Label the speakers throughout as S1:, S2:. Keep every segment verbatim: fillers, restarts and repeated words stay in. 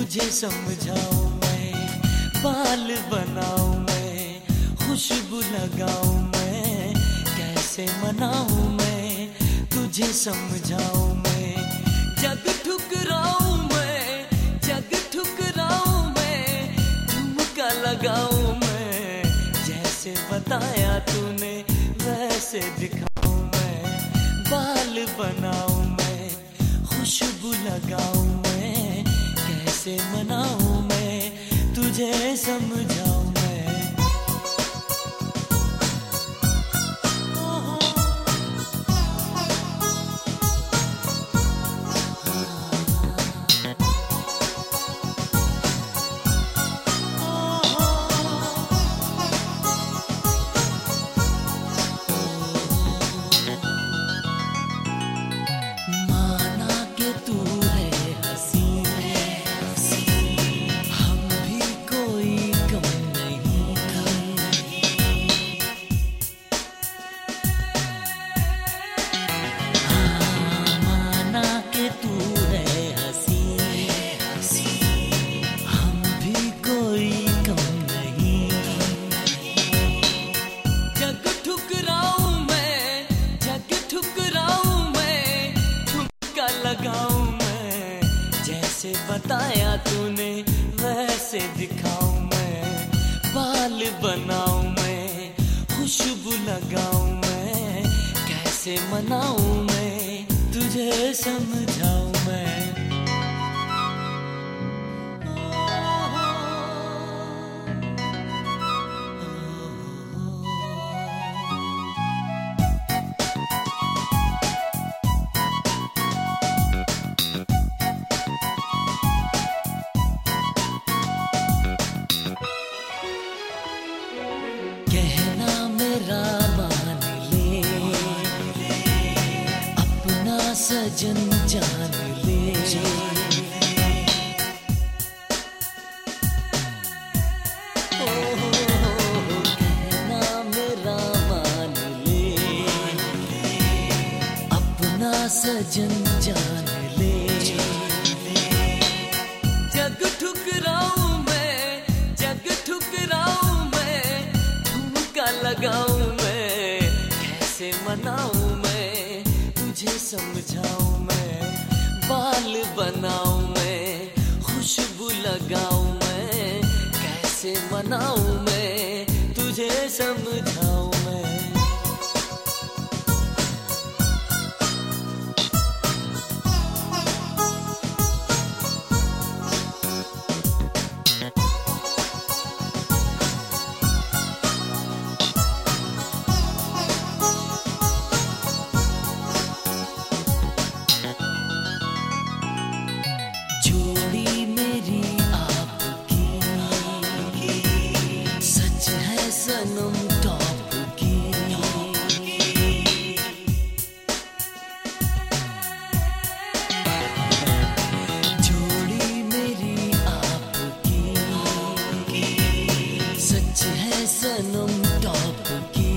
S1: तुझे समझाऊं मैं, बाल बनाऊं मैं, खुशबू लगाऊं मैं, कैसे मनाऊं मैं, तुझे समझाऊं मैं, जग ठुकराऊं मैं, जग ठुकराऊं मैं, झुमका लगाऊं मैं, जैसे बताया तूने वैसे दिखाऊं मैं, बाल बनाऊं मैं, खुशबू लगाऊं मैं, कैसे मनाऊं मैं, तुझे समझाऊं मैं। लगाऊं मैं, जैसे बताया तूने वैसे दिखाऊं मैं, बाल बनाऊं मैं, खुशबू लगाऊं मैं, कैसे मनाऊं मैं, तुझे समझाऊं मैं। कहना मेरा मान ले, अपना सजन जान ले, ओ कहना मेरा मान ले, अपना सजन जान ले, जग ठुकराऊं मैं, जग ठुकराऊं लगाऊं मैं, कैसे मनाऊं मैं, तुझे समझाऊं मैं, बाल बनाऊं मैं, खुशबू लगाऊं मैं, कैसे मनाऊं मैं, तुझे समझाऊं मैं। सनम टॉप की जोड़ी मेरी आपकी, सच है सनम टॉप की,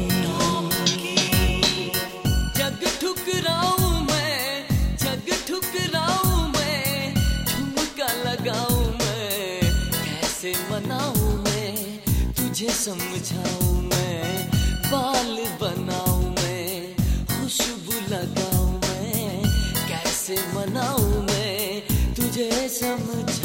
S1: जग ठुकराऊं मैं, जग ठुकराऊं मैं, झुमका लगाऊं मैं, कैसे मनाऊं मैं, तुझे समझाऊं मैं, बाल बनाऊं मैं, खुशबू लगाऊं मैं, कैसे मनाऊं मैं, तुझे समझाऊं।